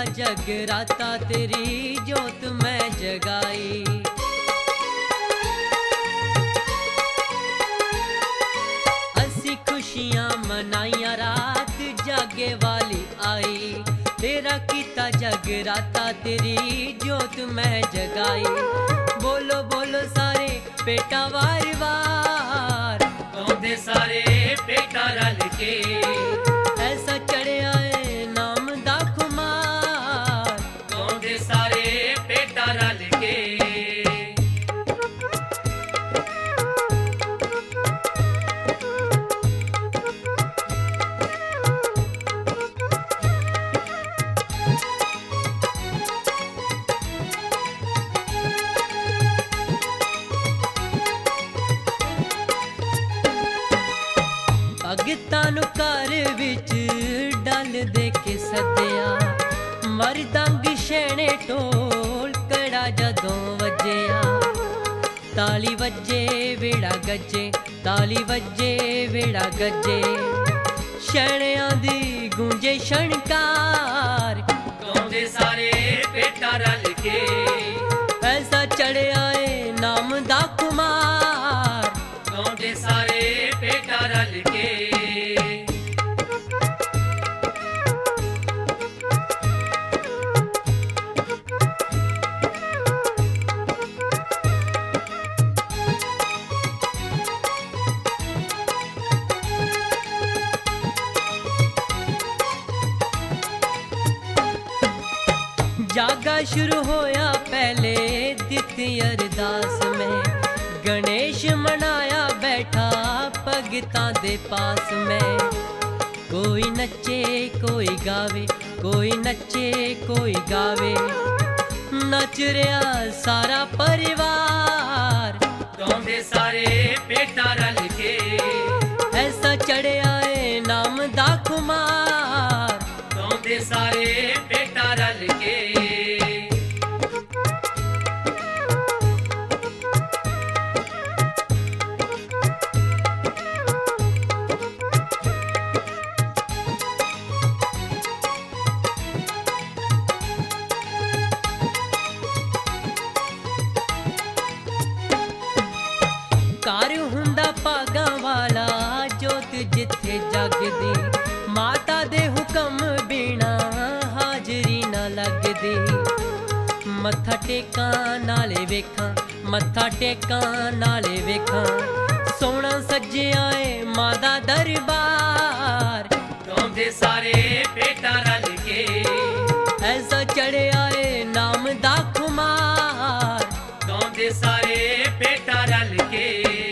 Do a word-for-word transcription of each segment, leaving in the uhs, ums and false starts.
जगराता तेरी जोत मैं जगाई। असी खुशियां मनाइया रात जागे वाली आई। तेरा कीता जगराता तेरी जोत मैं जगाई। बोलो बोलो सारे बेटा वार वार, गाँव सारे बेटा रल के ऐसा चढ़िया है नाम दा खुमार। गाँव सारे बेटा रल के भगतां नूं घर विच डल दे के सद्दिया। मरदंग शैणे ढोल कड़ा जदों वज्जिया। ताली वज्जे वेड़ा गज्जे, ताली वज्जे वेड़ा गज्जे। शैणियां दी गूंजे शणकार। गाँव सारे बेटा रल के ऐसा चढ़िया है नाम दा खुमार। गाँव सारे बेटा रल के जागा शुरू होया पहले दित्ती अरदास में। गणेश मनाया बैठा भगतां दे पास में। कोई नचे कोई गावे, कोई नचे कोई गावे। नच रहा सारा परिवार। गाँव सारे बेटा रल के ऐसा चढ़िया है नाम दा खुमार। गाँव सारे बेटा रल के घर हुंदा भागां वाला जोत जिथे जगदी। माता दे हुक्म बिना हाजरी न लगदी। मत्था टेकां नाले वेखां, मत्था टेकां नाले वेखां। सोना सज्जिया ऐ मां दा दरबार। गाँव सारे बेटा रल के ऐसा चढ़िया ऐ नाम दा खुमार। गाँव सारे बेटा रल के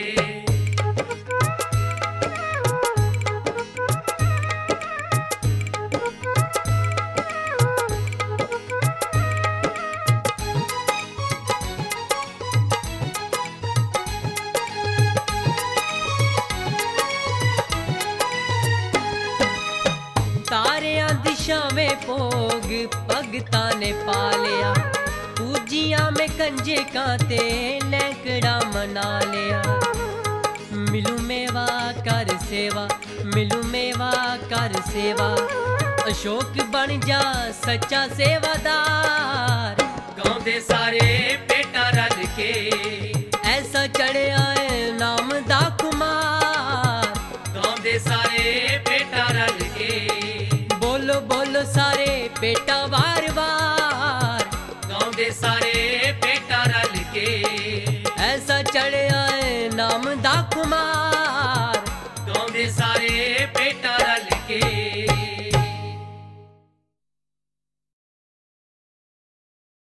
तारियां दिशावें भोग भगतां ने पालिया। पूजिया में कंजे कांते नैकड़ा मना लिया। मिलू मेवा कर सेवा, मिलू मेवा कर सेवा। अशोक बन जा सच्चा सेवादार। गाँव सारे बेटा रल के ऐसा चढ़िया है नाम दा खुमार। गाँव सारे बेटा रल के बोलो बोलो सारे बेटा वार वार। गाँव सारे बेटा रल के ऐसा चढ़िया है नाम दा खुमार।